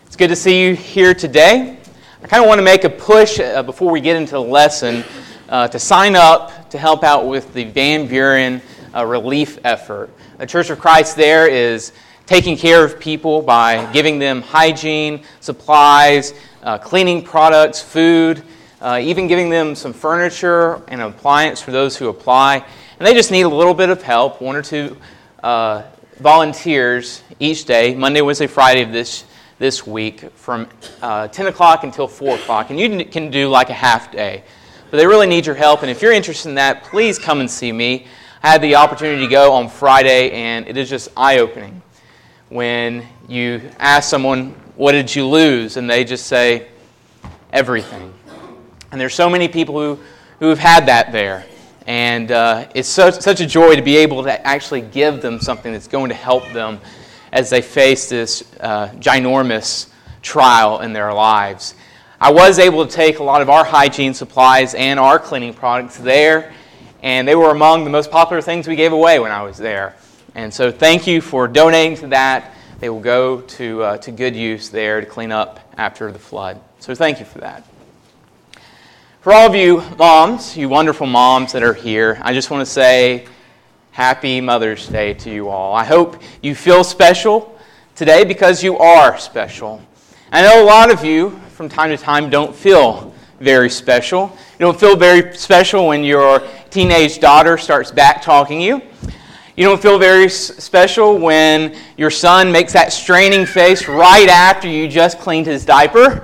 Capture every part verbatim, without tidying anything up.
It's good to see you here today. I kind of want to make a push uh, before we get into the lesson uh, to sign up to help out with the Van Buren uh, relief effort. The Church of Christ there is taking care of people by giving them hygiene, supplies, uh, cleaning products, food, uh, even giving them some furniture and appliance for those who apply. And they just need a little bit of help, one or two uh, volunteers each day, Monday, Wednesday, Friday of this this week from uh, ten o'clock until four o'clock. And you can do like a half day. But they really need your help. And if you're interested in that, please come and see me. I had the opportunity to go on Friday, and it is just eye-opening when you ask someone, what did you lose? And they just say, everything. And there's so many people who, who have had that there. And uh, it's so, such a joy to be able to actually give them something that's going to help them as they face this uh, ginormous trial in their lives. I was able to take a lot of our hygiene supplies and our cleaning products there, and they were among the most popular things we gave away when I was there. And so thank you for donating to that. They will go to, uh, to good use there to clean up after the flood. So thank you for that. For all of you moms, you wonderful moms that are here, I just want to say Happy Mother's Day to you all. I hope you feel special today because you are special. I know a lot of you from time to time don't feel very special. You don't feel very special when your teenage daughter starts back-talking you. You don't feel very special when your son makes that straining face right after you just cleaned his diaper.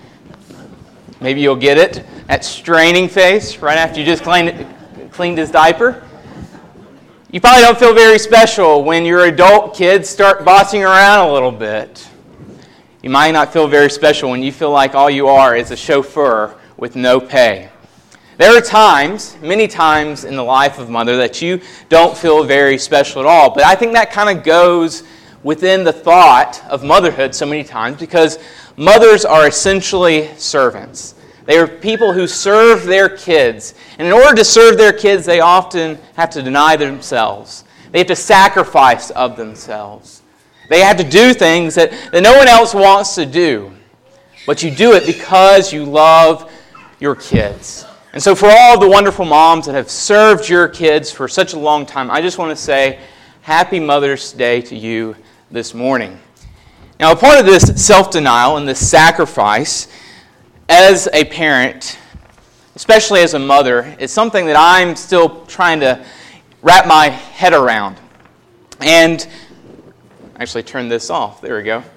Maybe you'll get it. That straining face right after you just cleaned, cleaned his diaper. You probably don't feel very special when your adult kids start bossing around a little bit. You might not feel very special when you feel like all you are is a chauffeur with no pay. There are times, many times in the life of mother, that you don't feel very special at all. But I think that kind of goes within the thought of motherhood so many times because mothers are essentially servants. They are people who serve their kids. And in order to serve their kids, they often have to deny themselves. They have to sacrifice of themselves. They have to do things that, that no one else wants to do. But you do it because you love your kids. And so for all of the wonderful moms that have served your kids for such a long time, I just want to say Happy Mother's Day to you this morning. Now, a part of this self-denial and this sacrifice as a parent, especially as a mother, is something that I'm still trying to wrap my head around. And actually turn this off. There we go.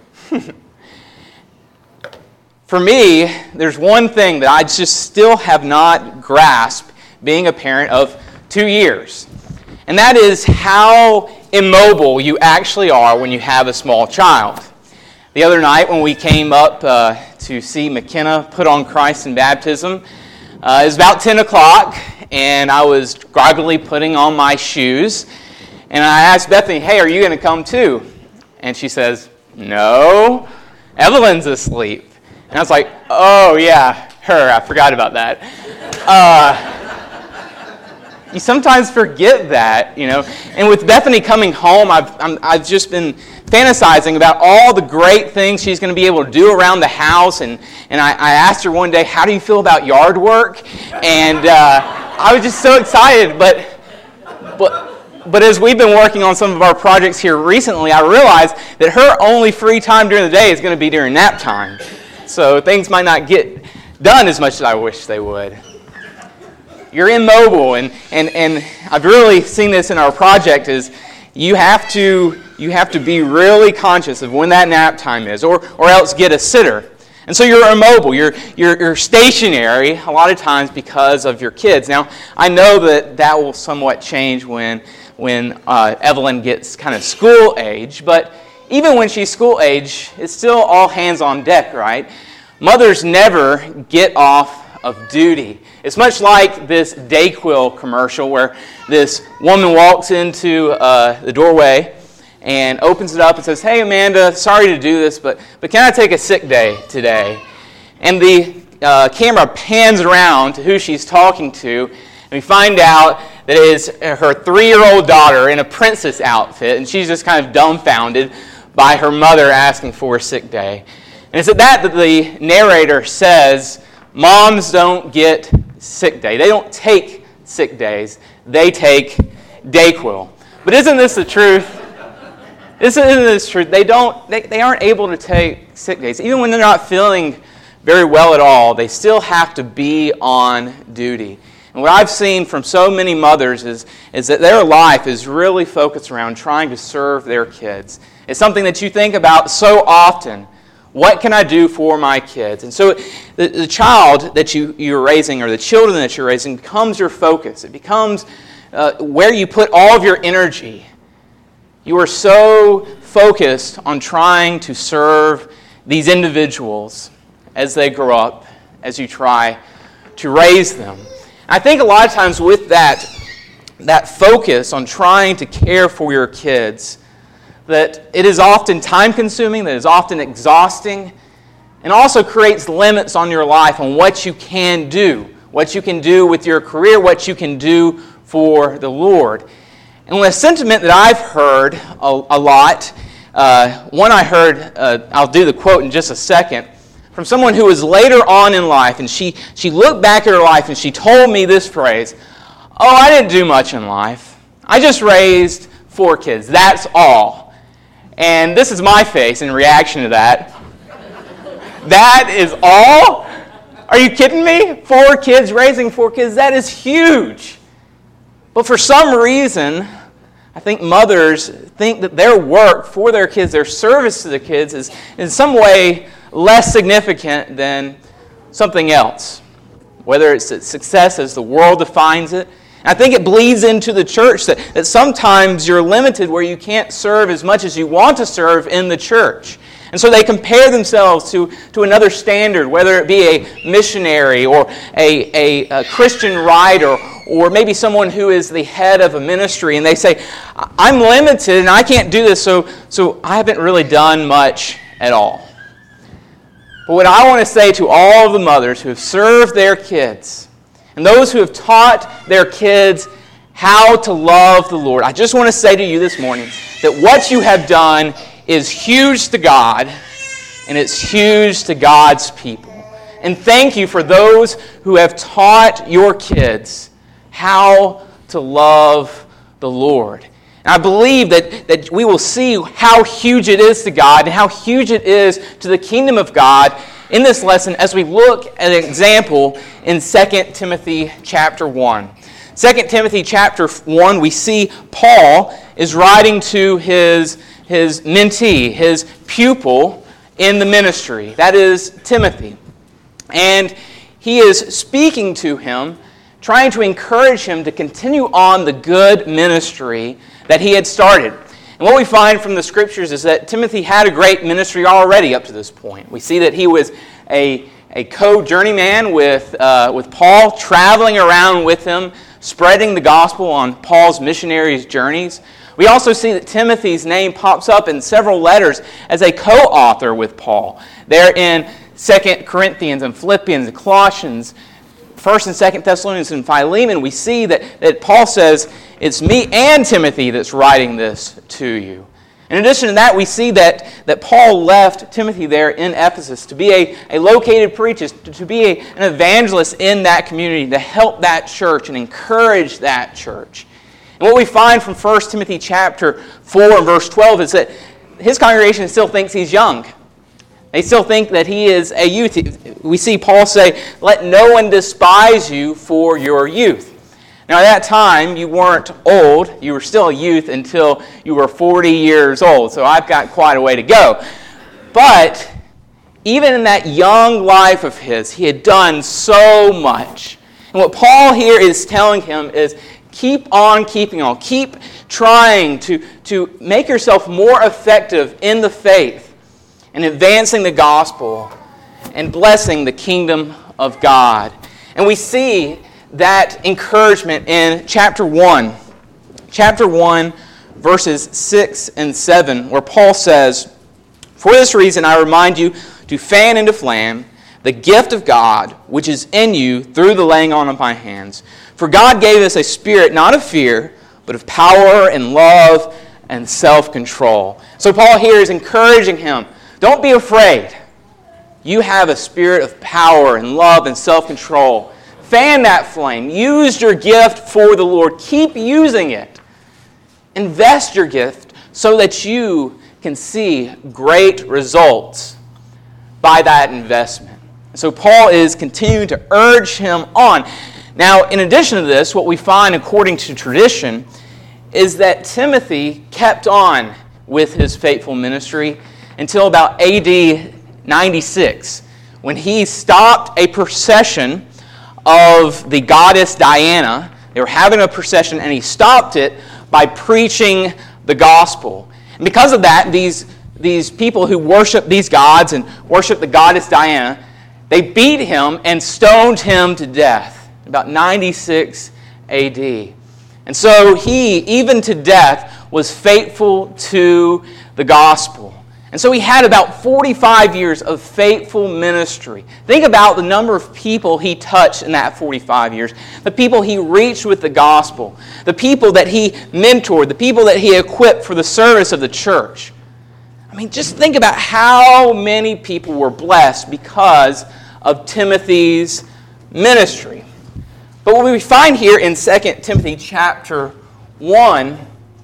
For me, there's one thing that I just still have not grasped being a parent of two years. And that is how immobile you actually are when you have a small child. The other night when we came up uh, to see McKenna put on Christ in baptism, uh, it was about ten o'clock, and I was groggily putting on my shoes. And I asked Bethany, hey, are you going to come too? And she says, no, Evelyn's asleep. And I was like, oh yeah, her, I forgot about that. Uh, you sometimes forget that, you know. And with Bethany coming home, I've, I'm, I've just been fantasizing about all the great things she's going to be able to do around the house. And, and I, I asked her one day, how do you feel about yard work? And uh, I was just so excited. But, but, but as we've been working on some of our projects here recently, I realized that her only free time during the day is going to be during nap time. So things might not get done as much as I wish they would. You're immobile, and, and, and I've really seen this in our project, is you have to you have to be really conscious of when that nap time is, or or else get a sitter. And so you're immobile, you're, you're, you're stationary a lot of times because of your kids. Now, I know that that will somewhat change when, when uh, Evelyn gets kind of school age, but even when she's school age, it's still all hands on deck, right? Mothers never get off of duty. It's much like this Dayquil commercial where this woman walks into uh, the doorway and opens it up and says, hey, Amanda, sorry to do this, but, but can I take a sick day today? And the uh, camera pans around to who she's talking to, and we find out that it is her three-year-old daughter in a princess outfit, and she's just kind of dumbfounded by her mother asking for a sick day. And it's at that that the narrator says, moms don't get sick day. They don't take sick days. They take Dayquil. But isn't this the truth? Isn't this truth? They don't. They, they aren't able to take sick days. Even when they're not feeling very well at all, they still have to be on duty. And what I've seen from so many mothers is, is that their life is really focused around trying to serve their kids. It's something that you think about so often. What can I do for my kids? And so the, the child that you, you're raising, or the children that you're raising, becomes your focus. It becomes uh, where you put all of your energy. You are so focused on trying to serve these individuals as they grow up, as you try to raise them. I think a lot of times with that, that focus on trying to care for your kids, that it is often time-consuming, that it is often exhausting, and also creates limits on your life on what you can do, what you can do with your career, what you can do for the Lord. And a sentiment that I've heard a, a lot, uh, one I heard, uh, I'll do the quote in just a second, from someone who was later on in life, and she, she looked back at her life and she told me this phrase, oh, I didn't do much in life. I just raised four kids. That's all. And this is my face in reaction to that. That is all? Are you kidding me? Four kids, raising four kids, that is huge. But for some reason, I think mothers think that their work for their kids, their service to the kids, is in some way less significant than something else. Whether it's success as the world defines it. And I think it bleeds into the church that, that sometimes you're limited where you can't serve as much as you want to serve in the church. And so they compare themselves to, to another standard, whether it be a missionary or a, a, a Christian writer or maybe someone who is the head of a ministry. And they say, I'm limited and I can't do this, so, so I haven't really done much at all. But what I want to say to all of the mothers who have served their kids and those who have taught their kids how to love the Lord, I just want to say to you this morning that what you have done is huge to God, and it's huge to God's people. And thank you for those who have taught your kids how to love the Lord. And I believe that, that we will see how huge it is to God and how huge it is to the kingdom of God in this lesson as we look at an example in Second Timothy chapter one. Second Timothy chapter one, we see Paul is writing to his his mentee, his pupil in the ministry. That is Timothy. And he is speaking to him, trying to encourage him to continue on the good ministry that he had started. And what we find from the Scriptures is that Timothy had a great ministry already up to this point. We see that he was a, a co-journeyman with, uh, with Paul, traveling around with him, spreading the gospel on Paul's missionary journeys. We also see that Timothy's name pops up in several letters as a co-author with Paul. They're in Second Corinthians and Philippians and Colossians, First and Second Thessalonians and Philemon. We see that, that Paul says, it's me and Timothy that's writing this to you. In addition to that, we see that, that Paul left Timothy there in Ephesus to be a, a located preacher, to, to be a, an evangelist in that community, to help that church and encourage that church. And what we find from First Timothy chapter four and verse twelve is that his congregation still thinks he's young. They still think that he is a youth. We see Paul say, let no one despise you for your youth. Now at that time, you weren't old. You were still a youth until you were forty years old. So I've got quite a way to go. But even in that young life of his, he had done so much. And what Paul here is telling him is, keep on keeping on. Keep trying to, to make yourself more effective in the faith and advancing the gospel and blessing the kingdom of God. And we see that encouragement in chapter one. Chapter one, verses six and seven, where Paul says, for this reason I remind you to fan into flame the gift of God which is in you through the laying on of my hands. For God gave us a spirit not of fear, but of power and love and self-control. So Paul here is encouraging him, don't be afraid. you have a spirit of power and love and self-control. Fan that flame. Use your gift for the Lord. Keep using it. Invest your gift so that you can see great results by that investment. And so Paul is continuing to urge him on. Now, in addition to this, what we find according to tradition is that Timothy kept on with his faithful ministry until about A D ninety-six, when he stopped a procession of the goddess Diana. They were having a procession, and he stopped it by preaching the gospel. And because of that, these, these people who worship these gods and worship the goddess Diana, they beat him and stoned him to death, about ninety-six A D. And so he, even to death, was faithful to the gospel. And so he had about forty-five years of faithful ministry. Think about the number of people he touched in that forty-five years. The people he reached with the gospel. The people that he mentored. The people that he equipped for the service of the church. I mean, just think about how many people were blessed because of Timothy's ministry. But what we find here in Second Timothy chapter one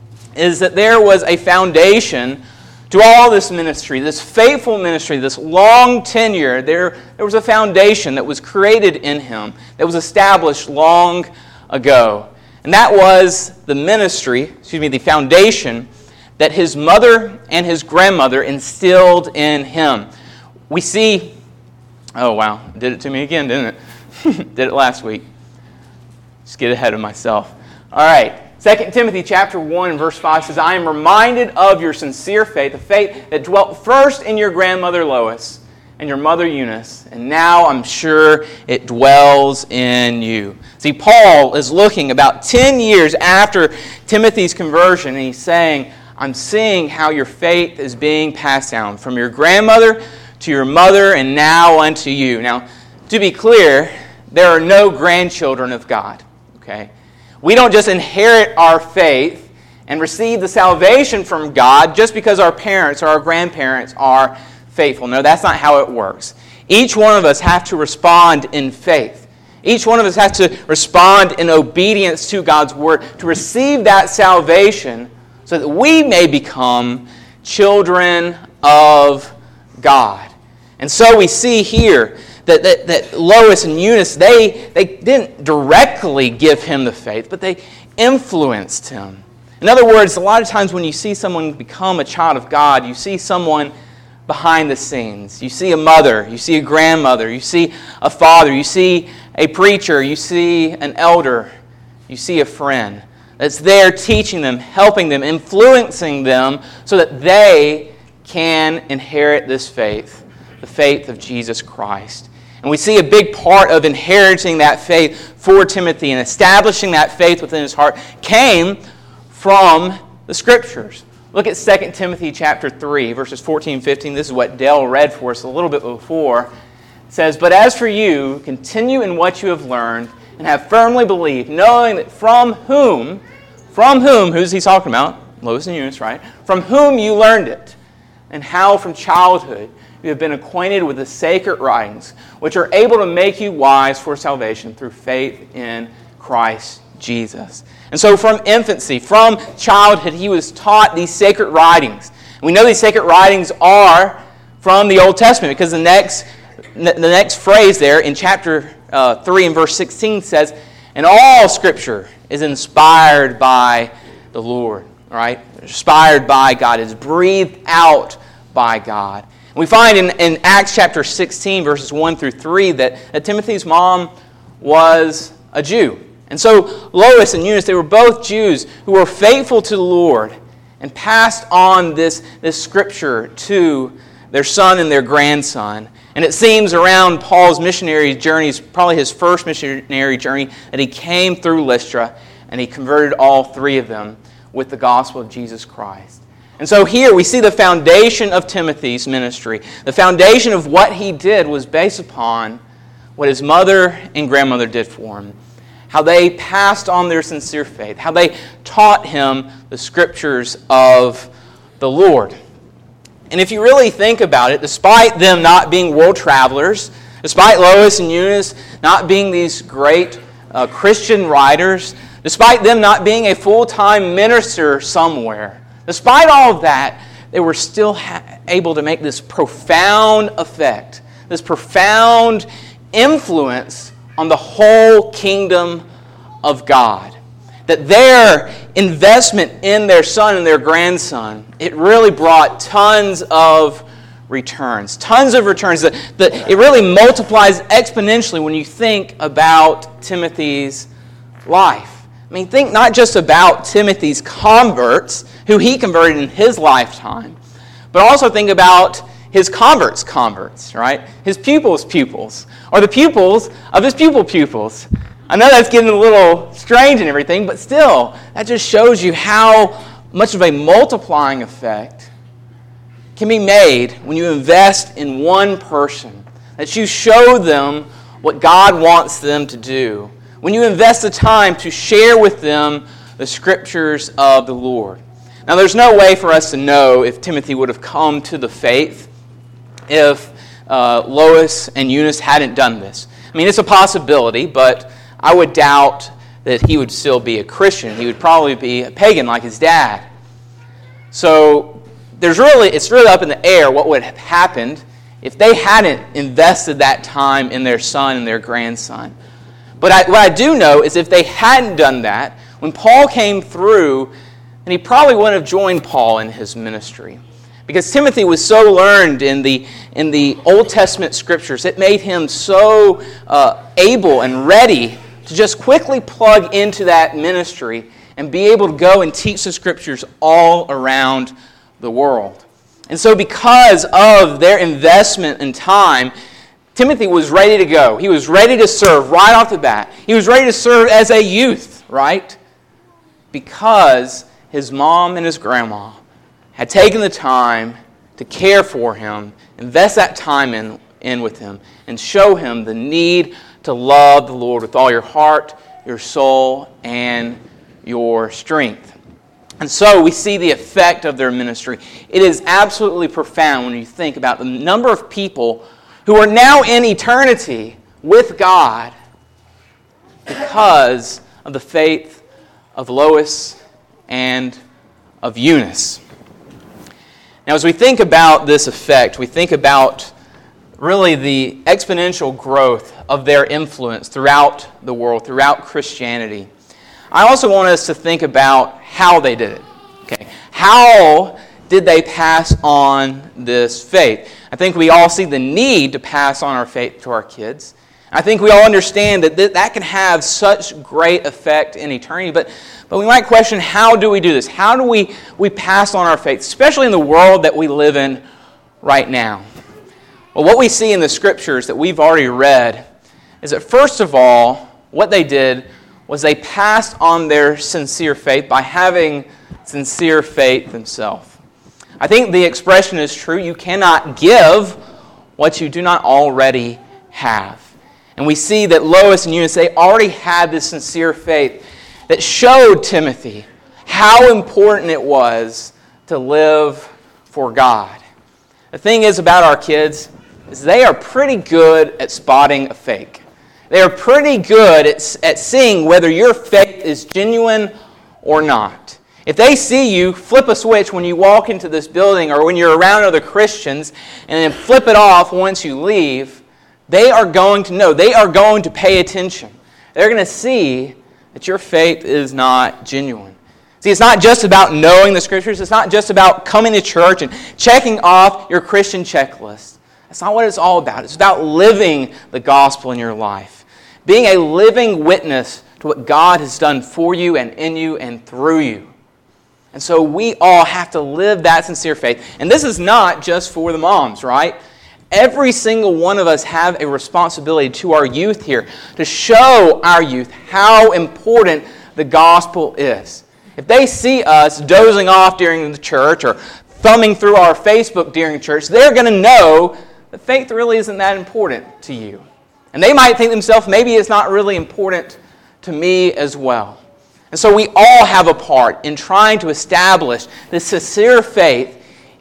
is that there was a foundation to all this ministry, this faithful ministry, this long tenure. There, there was a foundation that was created in him, that was established long ago. And that was the ministry, excuse me, the foundation that his mother and his grandmother instilled in him. We see, oh wow, did it to me again, didn't it? Did it last week. Just get ahead of myself. All right. Second Timothy chapter one and verse five says, I am reminded of your sincere faith, the faith that dwelt first in your grandmother Lois and your mother Eunice, and now I'm sure it dwells in you. See, Paul is looking about ten years after Timothy's conversion, and he's saying, I'm seeing how your faith is being passed down from your grandmother to your mother and now unto you. Now, to be clear, there are no grandchildren of God, okay? We don't just inherit our faith and receive the salvation from God just because our parents or our grandparents are faithful. No, that's not how it works. Each one of us have to respond in faith. Each one of us has to respond in obedience to God's word to receive that salvation so that we may become children of God. And so we see here That, that, that Lois and Eunice, they, they didn't directly give him the faith, but they influenced him. In other words, a lot of times when you see someone become a child of God, you see someone behind the scenes. You see a mother, you see a grandmother, you see a father, you see a preacher, you see an elder, you see a friend that's there teaching them, helping them, influencing them so that they can inherit this faith, the faith of Jesus Christ. And we see a big part of inheriting that faith for Timothy and establishing that faith within his heart came from the Scriptures. Look at Second Timothy chapter three, verses fourteen and fifteen. This is what Dale read for us a little bit before. It says, But as for you, continue in what you have learned and have firmly believed, knowing that from whom, from whom, who's he talking about? Lois and Eunice, right? From whom you learned it, and how from childhood you have been acquainted with the sacred writings, which are able to make you wise for salvation through faith in Christ Jesus. And so from infancy, from childhood, he was taught these sacred writings. And we know these sacred writings are from the Old Testament because the next, the next phrase there in chapter uh, three and verse sixteen says, And all Scripture is inspired by the Lord, right? Inspired by God, is breathed out by God. We find in, in Acts chapter sixteen, verses one through three, that, that Timothy's mom was a Jew. And so Lois and Eunice, they were both Jews who were faithful to the Lord and passed on this, this scripture to their son and their grandson. And it seems around Paul's missionary journeys, probably his first missionary journey, that he came through Lystra and he converted all three of them with the gospel of Jesus Christ. And so here we see the foundation of Timothy's ministry. The foundation of what he did was based upon what his mother and grandmother did for him. How they passed on their sincere faith. How they taught him the Scriptures of the Lord. And if you really think about it, despite them not being world travelers, despite Lois and Eunice not being these great uh, Christian writers, despite them not being a full-time minister somewhere, despite all of that, they were still ha- able to make this profound effect, this profound influence on the whole kingdom of God. That their investment in their son and their grandson, it really brought tons of returns. Tons of returns. That, that it really multiplies exponentially when you think about Timothy's life. I mean, think not just about Timothy's converts, who he converted in his lifetime, but also think about his converts' converts, right? His pupils' pupils, or the pupils of his pupil pupils. I know that's getting a little strange and everything, but still, that just shows you how much of a multiplying effect can be made when you invest in one person, that you show them what God wants them to do, when you invest the time to share with them the Scriptures of the Lord. Now, there's no way for us to know if Timothy would have come to the faith if uh, Lois and Eunice hadn't done this. I mean, it's a possibility, but I would doubt that he would still be a Christian. He would probably be a pagan like his dad. So there's really, it's really up in the air what would have happened if they hadn't invested that time in their son and their grandson. But I, what I do know is if they hadn't done that, when Paul came through, then he probably wouldn't have joined Paul in his ministry. Because Timothy was so learned in the, in the Old Testament Scriptures, it made him so uh, able and ready to just quickly plug into that ministry and be able to go and teach the Scriptures all around the world. And so because of their investment in time, Timothy was ready to go. He was ready to serve right off the bat. He was ready to serve as a youth, right? Because his mom and his grandma had taken the time to care for him, invest that time in, in with him, and show him the need to love the Lord with all your heart, your soul, and your strength. And so we see the effect of their ministry. It is absolutely profound when you think about the number of people who are now in eternity with God because of the faith of Lois and of Eunice. Now, as we think about this effect, we think about really the exponential growth of their influence throughout the world, throughout Christianity. I also want us to think about how they did it. Okay, how did they pass on this faith? I think we all see the need to pass on our faith to our kids. I think we all understand that th- that can have such great effect in eternity, but, but we might question, how do we do this? How do we, we pass on our faith, especially in the world that we live in right now? Well, what we see in the Scriptures that we've already read is that first of all, what they did was they passed on their sincere faith by having sincere faith themselves. I think the expression is true. You cannot give what you do not already have. And we see that Lois and Eunice, they already had this sincere faith that showed Timothy how important it was to live for God. The thing is about our kids is they are pretty good at spotting a fake. They are pretty good at, at seeing whether your faith is genuine or not. If they see you flip a switch when you walk into this building or when you're around other Christians and then flip it off once you leave, they are going to know. They are going to pay attention. They're going to see that your faith is not genuine. See, it's not just about knowing the Scriptures. It's not just about coming to church and checking off your Christian checklist. That's not what it's all about. It's about living the gospel in your life. Being a living witness to what God has done for you and in you and through you. And so we all have to live that sincere faith. And this is not just for the moms, right? Every single one of us have a responsibility to our youth here to show our youth how important the gospel is. If they see us dozing off during the church or thumbing through our Facebook during church, they're going to know that faith really isn't that important to you. And they might think to themselves, maybe it's not really important to me as well. And so we all have a part in trying to establish this sincere faith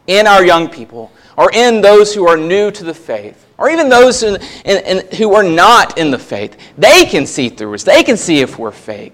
in our young people, or in those who are new to the faith, or even those in, in, in, who are not in the faith. They can see through us. They can see if we're fake.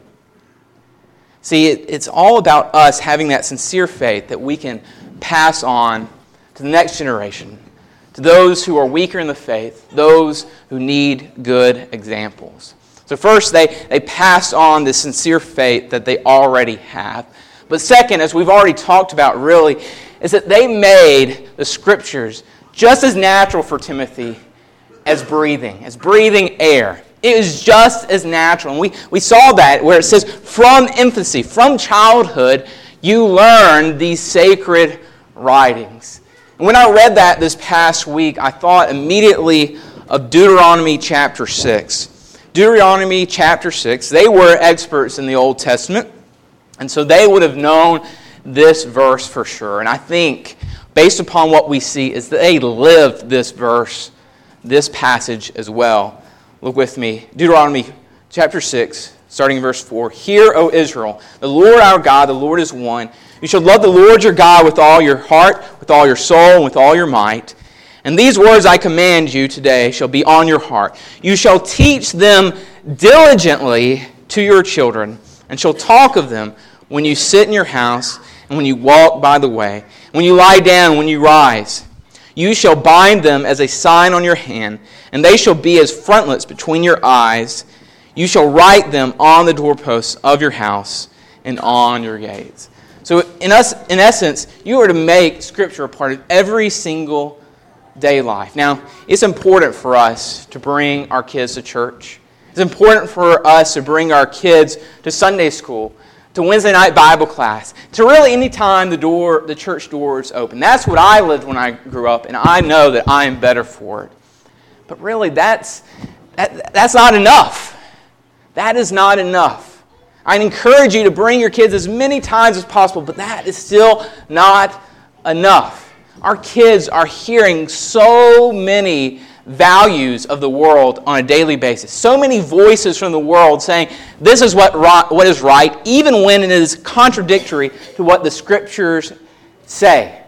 See, it, it's all about us having that sincere faith that we can pass on to the next generation, to those who are weaker in the faith, those who need good examples. So first, they, they pass on the sincere faith that they already have. But second, as we've already talked about really, is that they made the Scriptures just as natural for Timothy as breathing, as breathing air. It is just as natural. And we, we saw that where it says, from infancy, from childhood, you learn these sacred writings. And when I read that this past week, I thought immediately of Deuteronomy chapter six. Deuteronomy chapter six, they were experts in the Old Testament, and so they would have known this verse for sure. And I think, based upon what we see, is that they lived this verse, this passage as well. Look with me. Deuteronomy chapter six, starting in verse four. Hear, O Israel, the Lord our God, the Lord is one. You shall love the Lord your God with all your heart, with all your soul, and with all your might. And these words I command you today shall be on your heart. You shall teach them diligently to your children, and shall talk of them when you sit in your house, and when you walk by the way, when you lie down, when you rise. You shall bind them as a sign on your hand, and they shall be as frontlets between your eyes. You shall write them on the doorposts of your house and on your gates. So in us, in essence, you are to make Scripture a part of every single day life. Now, it's important for us to bring our kids to church. It's important for us to bring our kids to Sunday school, to Wednesday night Bible class, to really any time the door, the church door is open. That's what I lived when I grew up, and I know that I am better for it. But really, that's that, that's not enough. That is not enough. I encourage you to bring your kids as many times as possible, but that is still not enough. Our kids are hearing so many values of the world on a daily basis. So many voices from the world saying, this is what, what is right, even when it is contradictory to what the Scriptures say.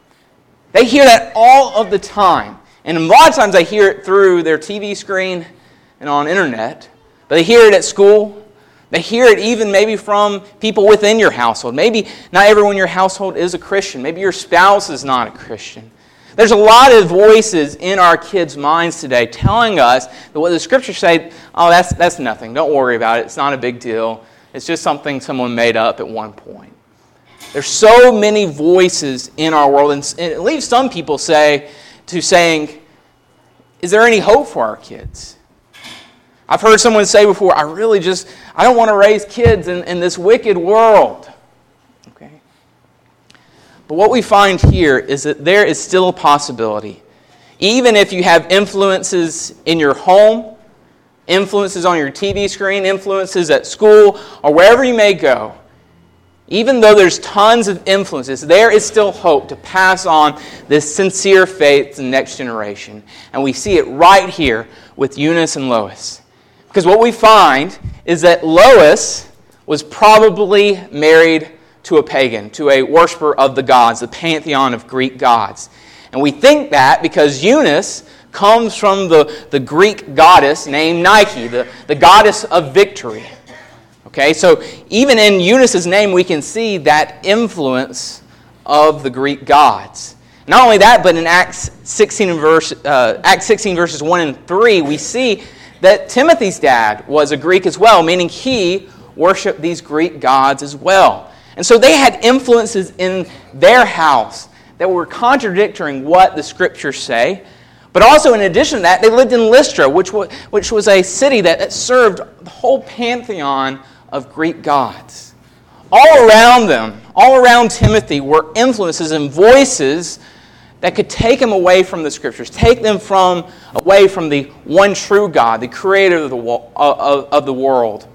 They hear that all of the time. And a lot of times they hear it through their T V screen and on internet. But they hear it at school. They hear it even maybe from people within your household. Maybe not everyone in your household is a Christian. Maybe your spouse is not a Christian. There's a lot of voices in our kids' minds today telling us that what the Scriptures say, oh, that's, that's nothing. Don't worry about it. It's not a big deal. It's just something someone made up at one point. There's so many voices in our world, and it leaves some people say to saying, is there any hope for our kids? I've heard someone say before, I really just, I don't want to raise kids in, in this wicked world. Okay. But what we find here is that there is still a possibility. Even if you have influences in your home, influences on your T V screen, influences at school, or wherever you may go, even though there's tons of influences, there is still hope to pass on this sincere faith to the next generation. And we see it right here with Eunice and Lois. Because what we find is that Lois was probably married to a pagan, to a worshiper of the gods, the pantheon of Greek gods. And we think that because Eunice comes from the, the Greek goddess named Nike, the, the goddess of victory. Okay, so even in Eunice's name we can see that influence of the Greek gods. Not only that, but in Acts sixteen, and verse, uh, Acts sixteen verses one and three, we see that Timothy's dad was a Greek as well, meaning he worshipped these Greek gods as well. And so they had influences in their house that were contradicting what the Scriptures say. But also in addition to that, they lived in Lystra, which was, which was a city that, that served the whole pantheon of Greek gods. All around them, all around Timothy, were influences and voices that could take him away from the Scriptures, take them from away from the one true God, the creator of the, of, of the world.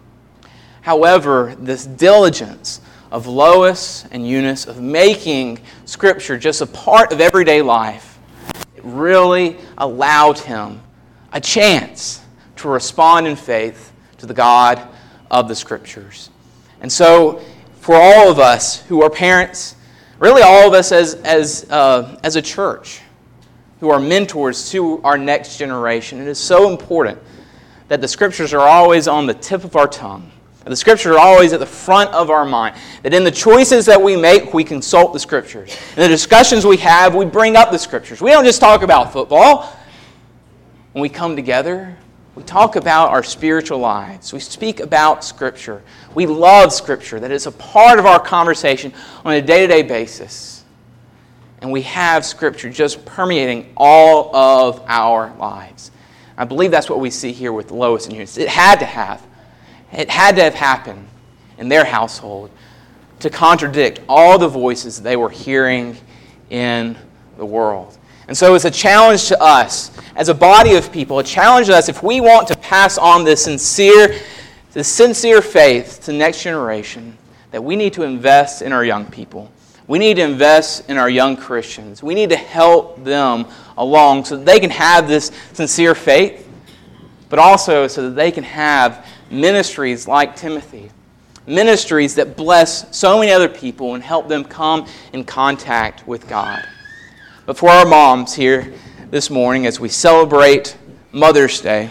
However, this diligence of Lois and Eunice of making Scripture just a part of everyday life, it really allowed him a chance to respond in faith to the God of the Scriptures. And so, for all of us who are parents, really all of us as, as, uh, as a church who are mentors to our next generation. It is so important that the Scriptures are always on the tip of our tongue. That the Scriptures are always at the front of our mind. That in the choices that we make, we consult the Scriptures. In the discussions we have, we bring up the Scriptures. We don't just talk about football. When we come together, we talk about our spiritual lives. We speak about Scripture. We love Scripture. That it's a part of our conversation on a day-to-day basis. And we have Scripture just permeating all of our lives. I believe that's what we see here with Lois and Eunice. It had to have. It had to have happened in their household to contradict all the voices they were hearing in the world. And so it's a challenge to us as a body of people, a challenge to us if we want to pass on this sincere, this sincere faith to the next generation, that we need to invest in our young people. We need to invest in our young Christians. We need to help them along so that they can have this sincere faith, but also so that they can have ministries like Timothy, ministries that bless so many other people and help them come in contact with God. But for our moms here this morning, as we celebrate Mother's Day,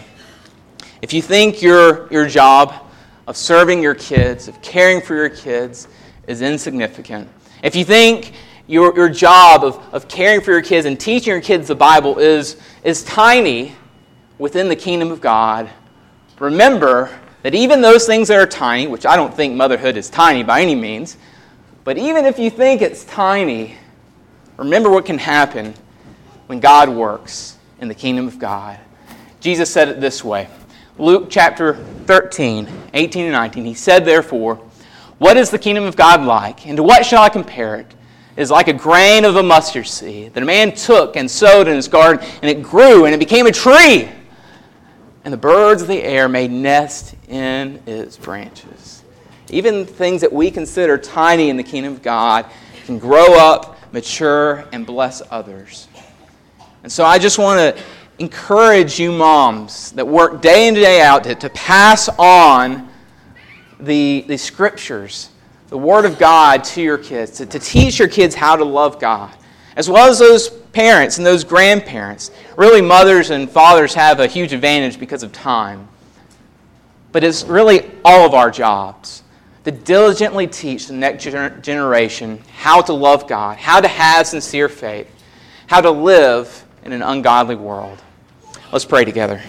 if you think your, your job of serving your kids, of caring for your kids, is insignificant, if you think your, your job of, of caring for your kids and teaching your kids the Bible is, is tiny within the kingdom of God, remember that even those things that are tiny, which I don't think motherhood is tiny by any means, but even if you think it's tiny, remember what can happen when God works in the kingdom of God. Jesus said it this way. Luke chapter thirteen, eighteen and nineteen. He said, therefore, what is the kingdom of God like? And to what shall I compare it? It is like a grain of a mustard seed that a man took and sowed in his garden, and it grew, and it became a tree. And the birds of the air made nest in its branches. Even things that we consider tiny in the kingdom of God can grow up, mature, and bless others. And so I just want to encourage you moms that work day in and day out to, to pass on the, the Scriptures, the Word of God to your kids, to, to teach your kids how to love God, as well as those parents and those grandparents. Really, mothers and fathers have a huge advantage because of time. But it's really all of our jobs to diligently teach the next gener- generation how to love God, how to have sincere faith, how to live in an ungodly world. Let's pray together.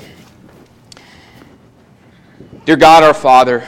Dear God, our Father,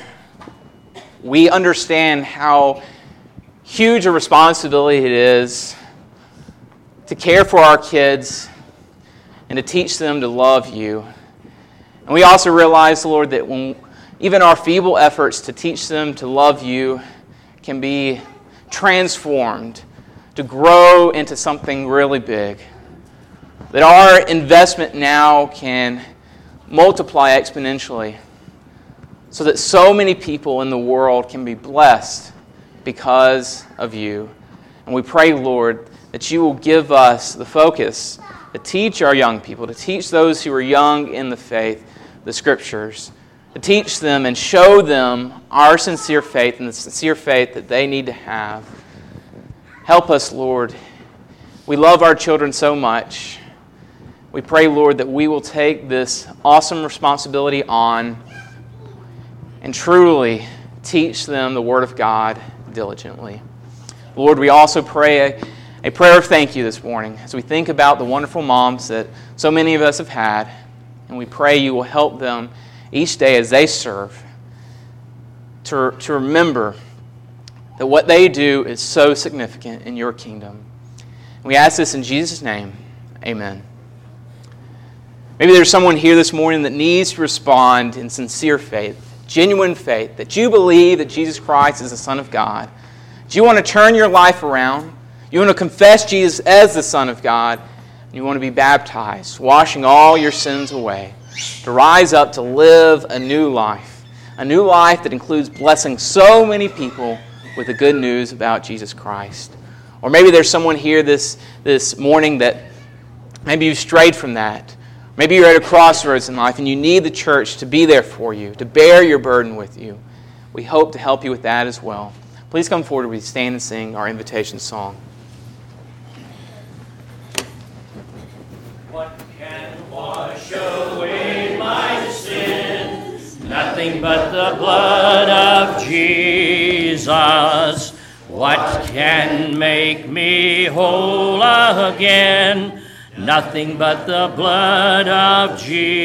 we understand how huge a responsibility it is to care for our kids and to teach them to love you. And we also realize, Lord, that when even our feeble efforts to teach them to love you can be transformed to grow into something really big. That our investment now can multiply exponentially so that so many people in the world can be blessed because of you. And we pray, Lord, that you will give us the focus to teach our young people, to teach those who are young in the faith, the Scriptures, to teach them and show them our sincere faith and the sincere faith that they need to have. Help us, Lord. We love our children so much. We pray, Lord, that we will take this awesome responsibility on and truly teach them the Word of God diligently. Lord, we also pray a, a prayer of thank you this morning as we think about the wonderful moms that so many of us have had, and we pray you will help them each day as they serve to, to remember that what they do is so significant in your kingdom. We ask this in Jesus' name. Amen. Maybe there's someone here this morning that needs to respond in sincere faith, genuine faith, that you believe that Jesus Christ is the Son of God. Do you want to turn your life around? You want to confess Jesus as the Son of God, and you want to be baptized, washing all your sins away, to rise up to live a new life, a new life that includes blessing so many people with the good news about Jesus Christ. Or maybe there's someone here this, this morning that maybe you've strayed from that. Maybe you're at a crossroads in life and you need the church to be there for you, to bear your burden with you. We hope to help you with that as well. Please come forward as we stand and sing our invitation song. What can wash away my sins? Nothing but the blood of Jesus. What can make me whole again? Nothing but the blood of Jesus.